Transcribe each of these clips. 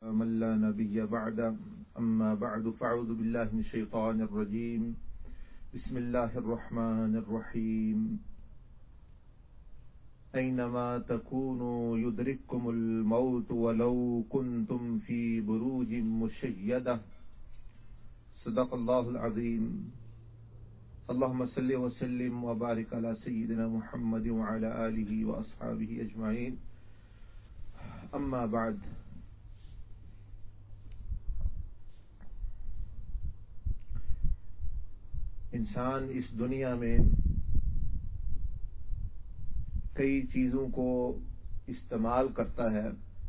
من لا نبي بعد أما بعد فأعوذ بالله من الشيطان الرجيم بسم الله الرحمن الرحيم أينما تكونوا يدرككم الموت ولو كنتم في بروج مشيدة صدق الله العظيم اللهم صل وسلم وبارك على سيدنا محمد وعلى آله وأصحابه أجمعين أما بعد انسان اس دنیا میں کئی چیزوں کو استعمال کرتا ہے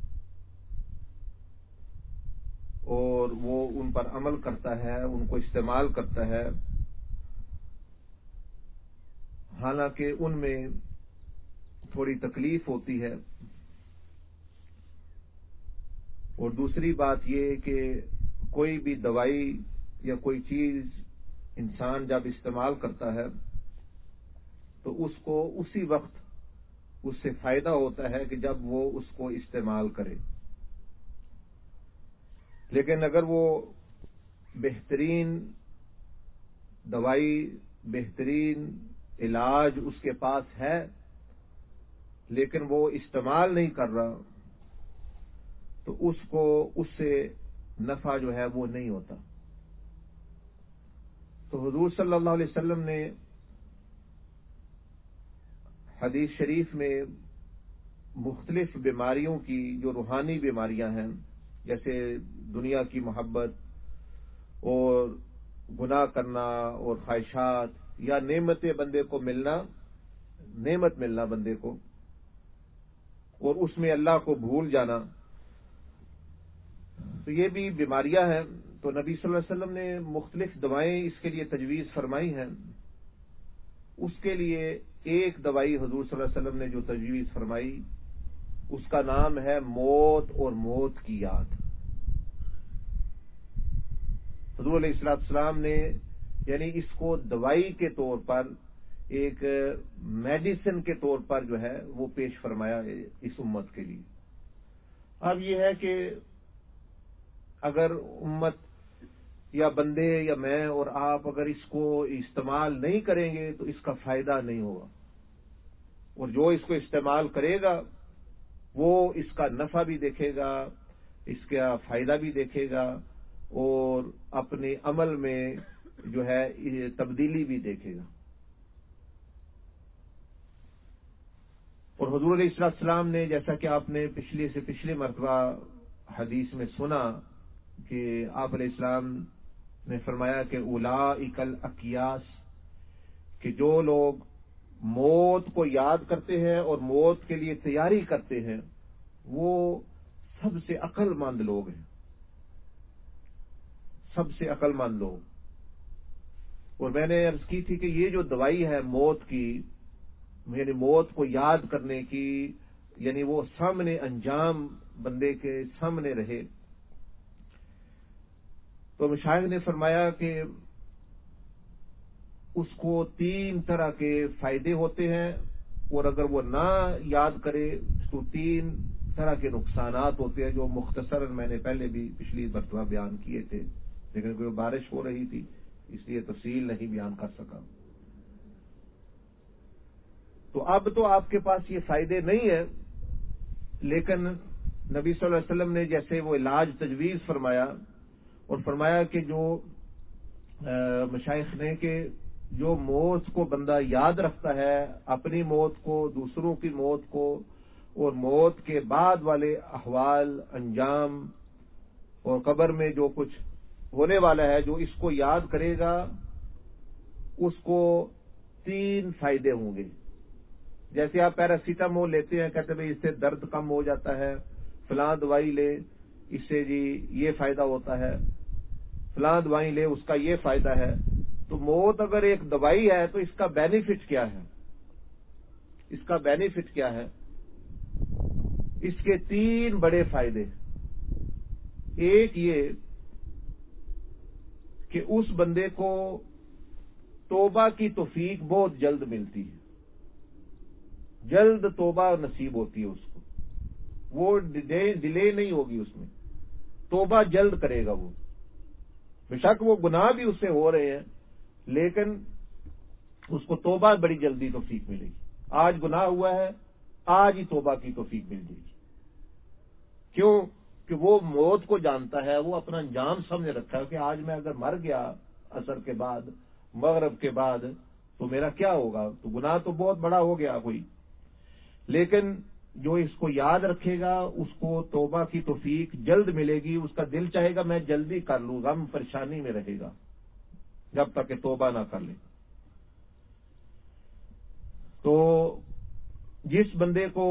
اور وہ ان پر عمل کرتا ہے، ان کو استعمال کرتا ہے، حالانکہ ان میں تھوڑی تکلیف ہوتی ہے۔ اور دوسری بات یہ کہ کوئی بھی دوائی یا کوئی چیز انسان جب استعمال کرتا ہے تو اس کو اسی وقت اس سے فائدہ ہوتا ہے کہ جب وہ اس کو استعمال کرے، لیکن اگر وہ بہترین دوائی، بہترین علاج اس کے پاس ہے لیکن وہ استعمال نہیں کر رہا تو اس کو اس سے نفع جو ہے وہ نہیں ہوتا۔ تو حضور صلی اللہ علیہ وسلم نے حدیث شریف میں مختلف بیماریوں کی، جو روحانی بیماریاں ہیں جیسے دنیا کی محبت اور گناہ کرنا اور خواہشات یا نعمت بندے کو ملنا، نعمت ملنا بندے کو اور اس میں اللہ کو بھول جانا، تو یہ بھی بیماریاں ہیں۔ تو نبی صلی اللہ علیہ وسلم نے مختلف دوائیں اس کے لیے تجویز فرمائی ہیں۔ اس کے لیے ایک دوائی حضور صلی اللہ علیہ وسلم نے جو تجویز فرمائی اس کا نام ہے موت اور موت کی یاد۔ حضور علیہ السلام نے یعنی اس کو دوائی کے طور پر، ایک میڈیسن کے طور پر جو ہے وہ پیش فرمایا اس امت کے لیے۔ اب یہ ہے کہ اگر امت یا بندے یا میں اور آپ اگر اس کو استعمال نہیں کریں گے تو اس کا فائدہ نہیں ہوگا، اور جو اس کو استعمال کرے گا وہ اس کا نفع بھی دیکھے گا، اس کا فائدہ بھی دیکھے گا اور اپنے عمل میں جو ہے تبدیلی بھی دیکھے گا۔ اور حضور علیہ السلام نے، جیسا کہ آپ نے پچھلی مرتبہ حدیث میں سنا کہ آپ علیہ السلام نے فرمایا کہ اولئک الاکیاس، کہ جو لوگ موت کو یاد کرتے ہیں اور موت کے لیے تیاری کرتے ہیں وہ سب سے عقل مند لوگ ہیں، سب سے عقل مند لوگ۔ اور میں نے عرض کی تھی کہ یہ جو دوائی ہے موت کی، یعنی موت کو یاد کرنے کی، یعنی وہ سامنے انجام بندے کے سامنے رہے، تو مشائخ نے فرمایا کہ اس کو 3 طرح کے فائدے ہوتے ہیں، اور اگر وہ نہ یاد کرے تو 3 طرح کے نقصانات ہوتے ہیں، جو مختصراً میں نے پہلے بھی پچھلی مرتبہ بیان کیے تھے، لیکن کوئی بارش ہو رہی تھی اس لیے تفصیل نہیں بیان کر سکا۔ تو اب تو آپ کے پاس یہ فائدے نہیں ہیں، لیکن نبی صلی اللہ علیہ وسلم نے جیسے وہ علاج تجویز فرمایا اور فرمایا کہ جو مشائخ نے کہ جو موت کو بندہ یاد رکھتا ہے، اپنی موت کو، دوسروں کی موت کو اور موت کے بعد والے احوال، انجام اور قبر میں جو کچھ ہونے والا ہے، جو اس کو یاد کرے گا اس کو 3 فائدے ہوں گے۔ جیسے آپ پیراسیٹامول لیتے ہیں، کہتے ہیں اس سے درد کم ہو جاتا ہے، فلاں دوائی لے اس سے جی یہ فائدہ ہوتا ہے، فلاں دوائی لے اس کا یہ فائدہ ہے۔ تو موت اگر ایک دوائی ہے تو اس کا بینیفٹ کیا ہے؟ اس کا بینیفٹ کیا ہے؟ اس کے 3 بڑے فائدے۔ ایک یہ کہ اس بندے کو توبہ کی توفیق بہت جلد ملتی ہے، جلد توبہ نصیب ہوتی ہے اس کو، وہ ڈیلے نہیں ہوگی اس میں۔ توبہ جلد کرے گا وہ، بے شک وہ گناہ بھی اس سے ہو رہے ہیں لیکن اس کو توبہ بڑی جلدی توفیق ملے گی. آج گناہ ہوا ہے، آج ہی توبہ کی توفیق مل جائے گی. کیوں کہ وہ موت کو جانتا ہے، وہ اپنا انجام سمجھ رکھا ہے کہ آج میں اگر مر گیا عصر کے بعد، مغرب کے بعد، تو میرا کیا ہوگا، تو گناہ تو بہت بڑا ہو گیا کوئی. لیکن جو اس کو یاد رکھے گا اس کو توبہ کی توفیق جلد ملے گی. اس کا دل چاہے گا میں جلدی کر لوں، غم پریشانی میں رہے گا جب تک کہ توبہ نہ کر لے. تو جس بندے کو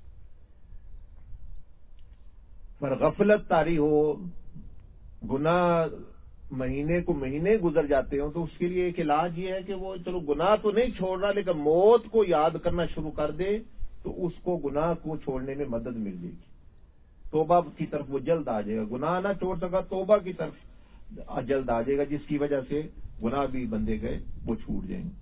پر غفلت طاری ہو، گناہ مہینے کو مہینے گزر جاتے ہوں، تو اس کے لیے ایک علاج یہ ہے کہ وہ چلو گناہ تو نہیں چھوڑ رہا لیکن موت کو یاد کرنا شروع کر دے تو اس کو گناہ کو چھوڑنے میں مدد مل جائے گی. توبہ کی طرف وہ جلد آ جائے گا. گناہ نہ چھوڑ سکا، توبہ کی طرف جلد آ جائے گا، جس کی وجہ سے گناہ بھی بندے گئے وہ چھوٹ جائیں گے.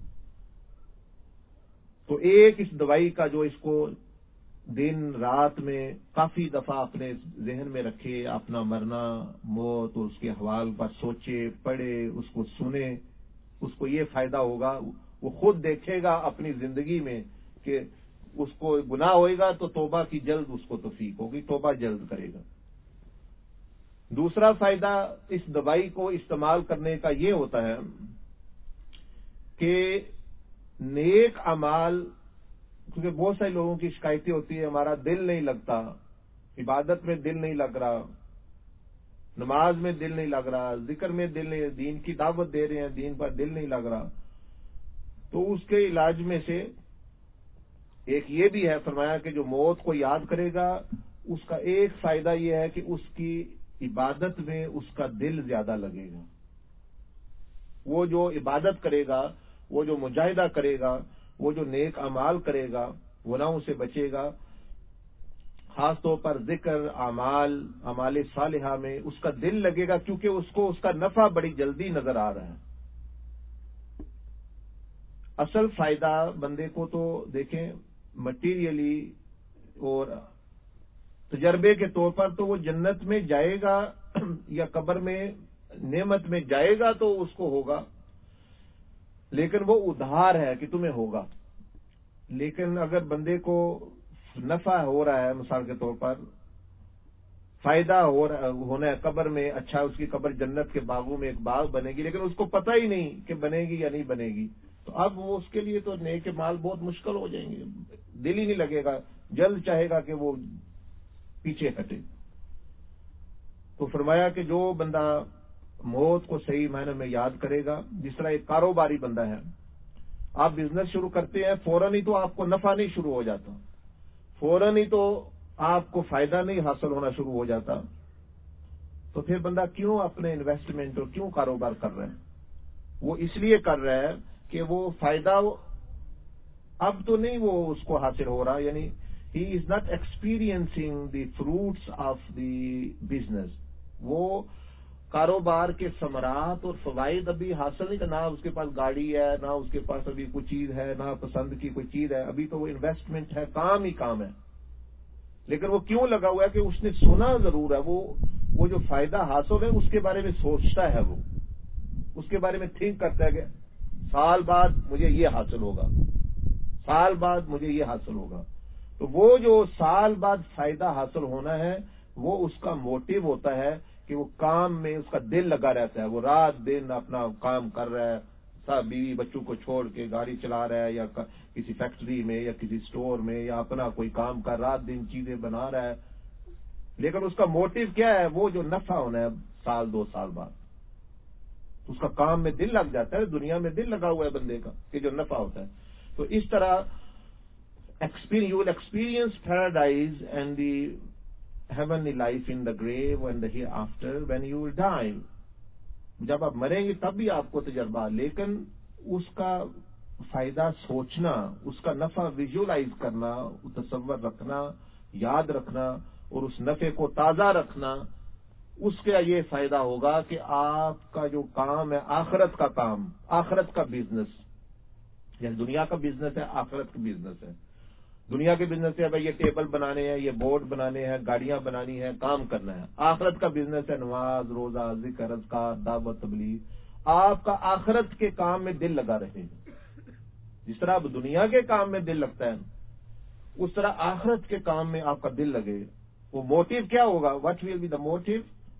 تو ایک اس دوائی کا جو اس کو دن رات میں کافی دفعہ اپنے ذہن میں رکھے، اپنا مرنا، موت اور اس کے احوال پر سوچے، پڑھے، اس کو سنے، اس کو یہ فائدہ ہوگا. وہ خود دیکھے گا اپنی زندگی میں کہ اس کو گناہ ہوئے گا تو توبہ کی جلد اس کو توفیق ہوگی، توبہ جلد کرے گا. دوسرا فائدہ اس دوائی کو استعمال کرنے کا یہ ہوتا ہے کہ نیک اعمال، کیونکہ بہت سارے لوگوں کی شکایتیں ہوتی ہیں ہمارا دل نہیں لگتا، عبادت میں دل نہیں لگ رہا، نماز میں دل نہیں لگ رہا، ذکر میں دل نہیں، دین کی دعوت دے رہے ہیں دین پر دل نہیں لگ رہا. تو اس کے علاج میں سے ایک یہ بھی ہے، فرمایا کہ جو موت کو یاد کرے گا اس کا ایک فائدہ یہ ہے کہ اس کی عبادت میں اس کا دل زیادہ لگے گا. وہ جو عبادت کرے گا، وہ جو مجاہدہ کرے گا، وہ جو نیک اعمال کرے گا، گناہوں سے بچے گا، خاص طور پر ذکر، اعمال صالحہ میں اس کا دل لگے گا، کیونکہ اس کو اس کا نفع بڑی جلدی نظر آ رہا ہے. اصل فائدہ بندے کو تو دیکھیں مٹیریلی اور تجربے کے طور پر تو وہ جنت میں جائے گا یا قبر میں نعمت میں جائے گا تو اس کو ہوگا، لیکن وہ ادھار ہے کہ تمہیں ہوگا. لیکن اگر بندے کو نفع ہو رہا ہے، مثال کے طور پر فائدہ ہونا ہے قبر میں، اچھا اس کی قبر جنت کے باغوں میں ایک باغ بنے گی، لیکن اس کو پتہ ہی نہیں کہ بنے گی یا نہیں بنے گی، تو اب وہ اس کے لیے تو نیک مال بہت مشکل ہو جائیں گے، دل ہی نہیں لگے گا، جلد چاہے گا کہ وہ پیچھے ہٹے. تو فرمایا کہ جو بندہ موت کو صحیح معنی میں یاد کرے گا، جس طرح ایک کاروباری بندہ ہے، آپ بزنس شروع کرتے ہیں فوراً ہی تو آپ کو نفع نہیں شروع ہو جاتا، فوراً ہی تو آپ کو فائدہ نہیں حاصل ہونا شروع ہو جاتا. تو پھر بندہ کیوں اپنے انویسٹمنٹ اور کیوں کاروبار کر رہا ہے؟ وہ اس لیے کر رہا ہے کہ وہ فائدہ اب تو نہیں وہ اس کو حاصل ہو رہا، یعنی he is not experiencing the fruits of the business. وہ کاروبار کے ثمرات اور فوائد ابھی حاصل نہیں، نہ اس کے پاس گاڑی ہے، نہ اس کے پاس ابھی کوئی چیز ہے، نہ پسند کی کوئی چیز ہے، ابھی تو وہ انویسٹمنٹ ہے، کام ہی کام ہے. لیکن وہ کیوں لگا ہوا ہے کہ اس نے سنا ضرور ہے، وہ جو فائدہ حاصل ہے اس کے بارے میں سوچتا ہے، وہ اس کے بارے میں تھنک کرتا ہے کہ سال بعد مجھے یہ حاصل ہوگا، سال بعد مجھے یہ حاصل ہوگا. تو وہ جو سال بعد فائدہ حاصل ہونا ہے وہ اس کا موٹیو ہوتا ہے کہ وہ کام میں اس کا دل لگا رہتا ہے، وہ رات دن اپنا کام کر رہا ہے، سب بیوی بچوں کو چھوڑ کے گاڑی چلا رہا ہے، یا کسی فیکٹری میں یا کسی سٹور میں یا اپنا کوئی کام کر رات دن چیزیں بنا رہا ہے. لیکن اس کا موٹیو کیا ہے؟ وہ جو نفع ہونا ہے سال 2 سال بعد، اس کا کام میں دل لگ جاتا ہے، دنیا میں دل لگا ہوا ہے بندے کا کہ جو نفع ہوتا ہے. تو اس طرح you will experience paradise and the heavenly life in the grave and the hereafter when you will die. جب آپ مریں گے تب بھی آپ کو تجربہ، لیکن اس کا فائدہ سوچنا، اس کا نفع ویژولائز کرنا، تصور رکھنا، یاد رکھنا اور اس نفع کو تازہ رکھنا، اس کا یہ فائدہ ہوگا کہ آپ کا جو کام ہے آخرت کا کام، آخرت کا بزنس، یعنی دنیا کا بزنس ہے، آخرت کا بزنس ہے، دنیا کے بزنس ہے بھائی یہ ٹیبل بنانے ہیں، یہ بورڈ بنانے ہیں، گاڑیاں بنانی ہیں، کام کرنا ہے۔ آخرت کا بزنس ہے نماز، روزہ، ذکر، اذکار، دعوت، تبلیغ۔ آپ کا آخرت کے کام میں دل لگا رہے، جس طرح اب دنیا کے کام میں دل لگتا ہے اس طرح آخرت کے کام میں آپ کا دل لگے۔ وہ موٹیو کیا ہوگا؟ What will be the motive?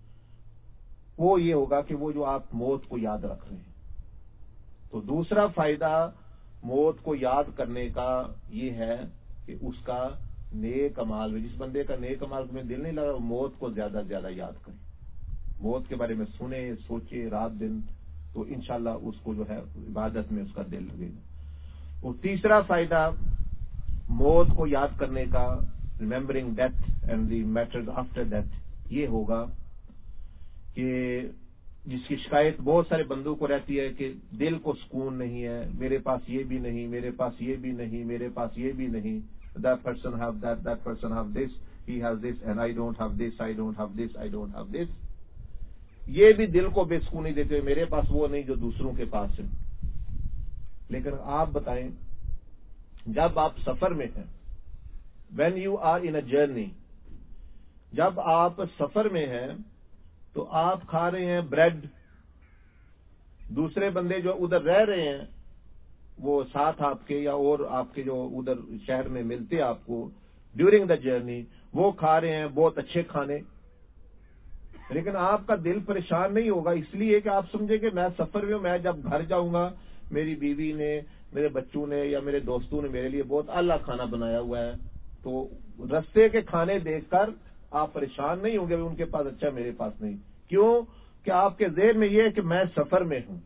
وہ یہ ہوگا کہ وہ جو آپ موت کو یاد رکھ رہے ہیں۔ تو دوسرا فائدہ موت کو یاد کرنے کا یہ ہے کہ اس کا نیک اعمال میں، جس بندے کا نیک اعمال میں دل نہیں لگا وہ موت کو زیادہ سے زیادہ یاد کرے، موت کے بارے میں سنے، سوچے رات دن، تو انشاءاللہ اس کو جو ہے عبادت میں اس کا دل لگے گا۔ اور تیسرا فائدہ موت کو یاد کرنے کا، remembering death and the matters after death, یہ ہوگا کہ جس کی شکایت بہت سارے بندوں کو رہتی ہے کہ دل کو سکون نہیں ہے، میرے پاس یہ بھی نہیں، میرے پاس یہ بھی نہیں، میرے پاس یہ بھی نہیں، that person have that person have this, he has this and I don't have this, I don't have this, I don't have this۔ یہ بھی دل کو بے سکونی دیتے ہوئے میرے پاس وہ نہیں جو دوسروں کے پاس ہے۔ لیکن آپ بتائیں جب آپ سفر میں ہیں، when you are in a journey، جب آپ سفر میں ہیں تو آپ کھا رہے ہیں بریڈ، دوسرے بندے جو ادھر رہ رہے ہیں وہ ساتھ آپ کے یا اور آپ کے جو ادھر شہر میں ملتے آپ کو ڈیورنگ دا جرنی، وہ کھا رہے ہیں بہت اچھے کھانے، لیکن آپ کا دل پریشان نہیں ہوگا، اس لیے کہ آپ سمجھیں کہ میں سفر میں ہوں، میں جب گھر جاؤں گا میری بیوی نے، میرے بچوں نے یا میرے دوستوں نے میرے لیے بہت اعلیٰ کھانا بنایا ہوا ہے، تو رستے کے کھانے دیکھ کر آپ پریشان نہیں ہوں گے ان کے پاس اچھا میرے پاس نہیں۔ کیوں کہ آپ کے ذہن میں یہ ہے کہ میں سفر میں ہوں،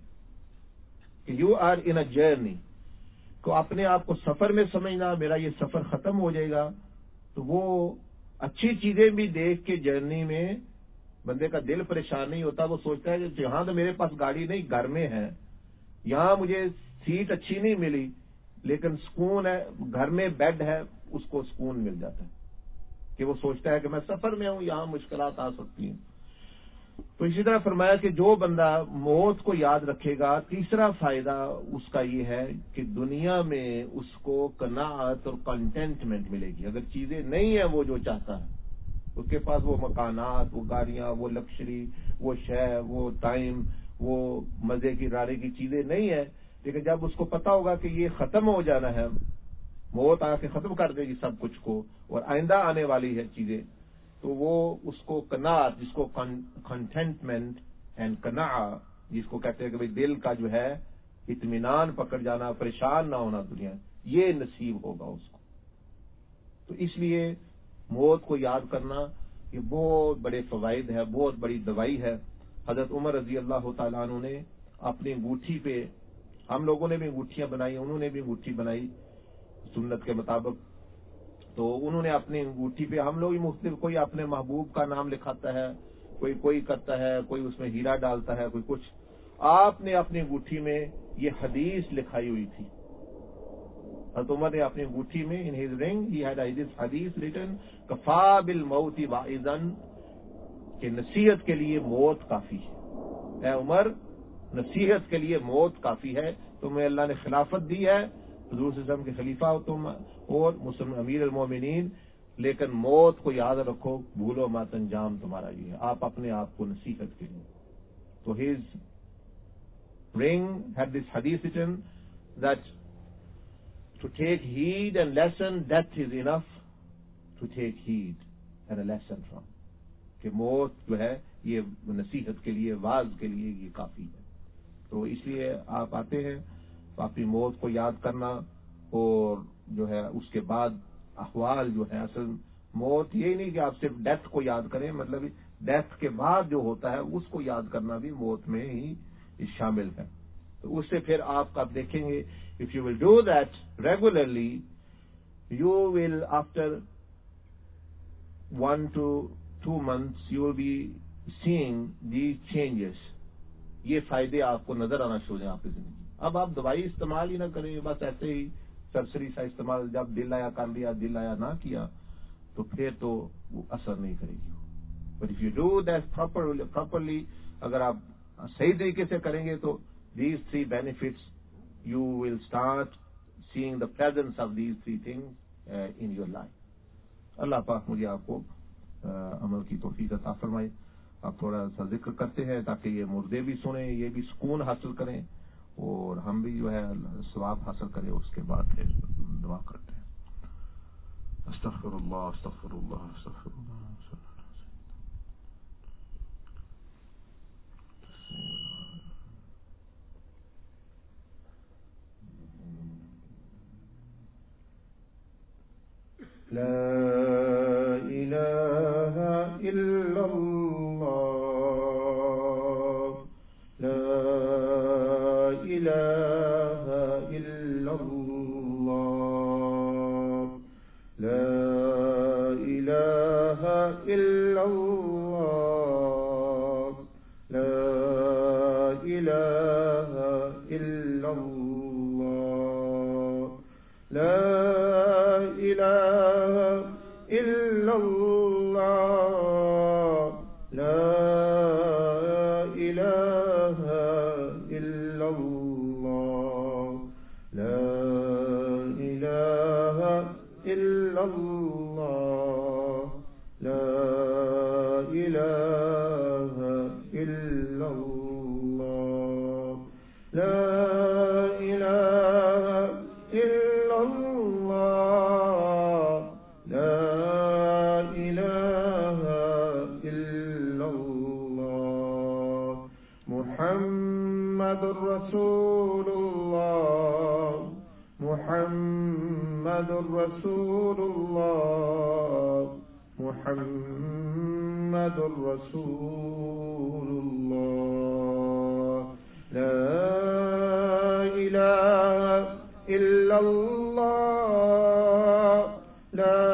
کہ you are in a journey, کو اپنے آپ کو سفر میں سمجھنا، میرا یہ سفر ختم ہو جائے گا، تو وہ اچھی چیزیں بھی دیکھ کے جرنی میں بندے کا دل پریشان نہیں ہوتا، وہ سوچتا ہے کہ یہاں تو میرے پاس گاڑی نہیں گھر میں ہے، یہاں مجھے سیٹ اچھی نہیں ملی لیکن سکون ہے، گھر میں بیڈ ہے، اس کو سکون مل جاتا ہے کہ وہ سوچتا ہے کہ میں سفر میں ہوں، یہاں مشکلات آ سکتی ہیں۔ تو اسی طرح فرمایا کہ جو بندہ موت کو یاد رکھے گا، تیسرا فائدہ اس کا یہ ہے کہ دنیا میں اس کو قناعت اور کنٹینٹمنٹ ملے گی۔ اگر چیزیں نہیں ہیں وہ جو چاہتا ہے، اس کے پاس وہ مکانات، وہ گاڑیاں، وہ لکشری، وہ شے، وہ ٹائم، وہ مزے کی راڑے کی چیزیں نہیں ہیں، لیکن جب اس کو پتا ہوگا کہ یہ ختم ہو جانا ہے، موت آ کے ختم کر دے گی سب کچھ کو اور آئندہ آنے والی ہے چیزیں، تو وہ اس کو قناعت، جس کو کنٹینٹمنٹ اینڈ قناع جس کو کہتے ہیں کہ بھئی دل کا جو ہے اطمینان پکڑ جانا، پریشان نہ ہونا دنیا، یہ نصیب ہوگا اس کو۔ تو اس لیے موت کو یاد کرنا یہ بہت بڑے فوائد ہے، بہت بڑی دوائی ہے۔ حضرت عمر رضی اللہ تعالیٰ عنہ نے اپنی انگوٹھی پہ، ہم لوگوں نے بھی انگوٹھیاں بنائی، انہوں نے بھی انگوٹھی بنائی سنت کے مطابق، تو انہوں نے اپنی انگوٹھی پہ، ہم لوگ مختلف، کوئی اپنے محبوب کا نام لکھاتا ہے، کوئی کرتا ہے، کوئی اس میں ہیرا ڈالتا ہے، کوئی کچھ، آپ نے اپنی انگوٹھی میں یہ حدیث لکھائی ہوئی تھی۔ حضرت عمر نے اپنی انگوٹھی میں ان ہز رنگ ہی ہیڈ حدیث ریٹن کفا بالموت واعظا، کہ نصیحت کے لیے موت کافی ہے، اے عمر نصیحت کے لیے موت کافی ہے، تمہیں اللہ نے خلافت دی ہے، حضور صلی اللہ علیہ وسلم کے خلیفہ ہو تم اور مسلم امیر المومنین، لیکن موت کو یاد رکھو، بھولو مت، انجام تمہارا یہ ہے، آپ اپنے آپ کو نصیحت کے لیے۔ تو ہز رنگ ہیڈ دس حدیث written that to take heed and lesson death is enough to take heed and a lesson from, کہ موت جو ہے یہ نصیحت کے لیے، واعظ کے لیے یہ کافی ہے۔ تو اس لیے آپ آتے ہیں تو اپنی موت کو یاد کرنا، اور جو ہے اس کے بعد احوال جو ہے، اصل موت یہی نہیں کہ آپ صرف ڈیتھ کو یاد کریں، مطلب ڈیتھ کے بعد جو ہوتا ہے اس کو یاد کرنا بھی موت میں ہی شامل ہے۔ تو اس سے پھر آپ دیکھیں گے if you will do that regularly, you will after 1 to 2 months you will be seeing these changes، یہ فائدے آپ کو نظر آنا شروع ہو جائیں آپ کی زندگی۔ اب آپ دوائی استعمال ہی نہ کریں، بس ایسے ہی سرسری سا استعمال، جب دل آیا کر لیا، دل آیا نہ کیا، تو پھر تو وہ اثر نہیں کرے گی۔ But if you do that properly, اگر آپ صحیح طریقے سے کریں گے تو these 3 benefits you will start seeing the presence of these 3 things in your life. اللہ پاک مجھے آپ کو عمل کی توفیق عطا فرمائے. آپ تھوڑا سا ذکر کرتے ہیں تاکہ یہ مردے بھی سنیں, یہ بھی سکون حاصل کریں اور ہم بھی جو ہے ثواب حاصل کریں. اس کے بعد پھر دعا کرتے ہیں. استغفر اللہ استغفر اللہ استغفر اللہ. لا إله إلا الله لا إله إلا الله لا إله إلا الله لا إله إلا الله لا إله إلا الله لا إله إلا الله لا إله إلا الله لا إله إلا الله لا إله إلا الله لا إله إلا الله محمد رسول الله محمد رسول الله محمد رسول الله لا إله إلا الله لا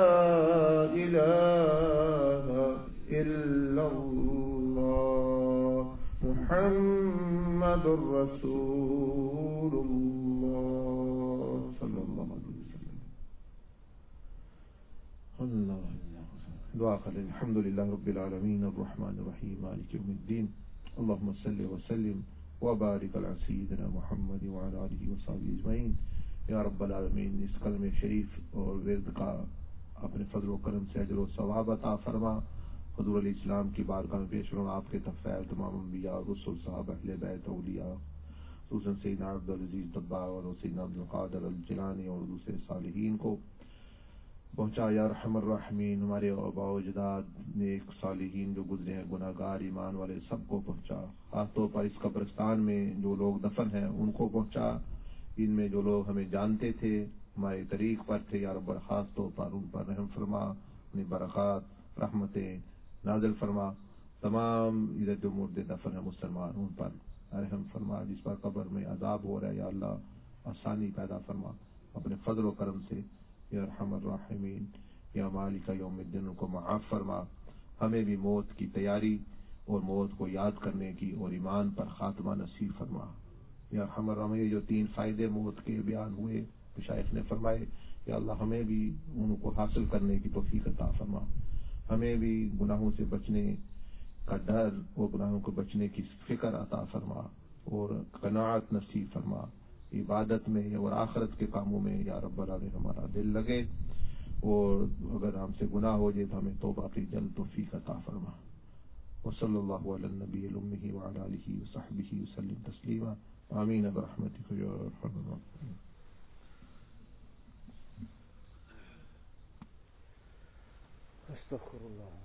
إله إلا الله محمد رسول الله صلی اللہ علیہ وسلم. اللہ دعا کریں. الحمد للہ رب العالمین الرحمن الرحیم مالک یوم الدین اللهم صل وسلم وبارک علی سیدنا محمد وعلی آلہ وصحبہ اجمعین. یا رب العالمین اس کلمہ شریف اور ورد کا اپنے فضل و کرم سے اجر و ثواب عطا فرما. حضور علیہ السلام کی بارگاہ میں پیش کروں آپ کے تفیع تمام انبیاء رسول صاحب اہل بیت اولیاء خصوصاً سیدنا عبدالعزیز طباع اور سیدنا عبدالقادر الجیلانی اور دوسرے صالحین کو پہنچا. یا ارحم الراحمین ہمارے آباء و اجداد نیک صالحین جو گزرے ہیں گناہگار ایمان والے سب کو پہنچا. خاص طور پر اس قبرستان میں جو لوگ دفن ہیں ان کو پہنچا. ان میں جو لوگ ہمیں جانتے تھے ہمارے طریق پر تھے یا رب خاص طور پر ان پر رحم فرما, اپنی برکات رحمتیں نازل فرما. تمام ادھر جو مردے دفن ہیں مسلمان ان پر رحم فرما. جس پر قبر میں عذاب ہو رہا ہے یا اللہ آسانی پیدا فرما اپنے فضل و کرم سے. یا ارحم الراحمین یا مالک یوم الدین کو معاف فرما. ہمیں بھی موت کی تیاری اور موت کو یاد کرنے کی اور ایمان پر خاتمہ نصیب فرما. یا ارحم الراحمین جو 3 فائدے موت کے بیان ہوئے مشائخ نے فرمائے یا اللہ ہمیں بھی ان کو حاصل کرنے کی توفیق عطا فرما. ہمیں بھی گناہوں سے بچنے کا ڈر اور گناہوں کو بچنے کی فکر عطا فرما اور قناعت نصیب فرما. عبادت میں اور آخرت کے کاموں میں یا رب العالمین ہمارا دل لگے اور اگر ہم سے گناہ ہو جائے تو ہمیں توبہ کی جلد توفیق عطا فرما. وصلی اللہ علی النبی الامہ وعلی آلہ وصحبہ وسلم تسلیما. آمین برحمتک یا ارحم الراحمین. استغفر اللہ.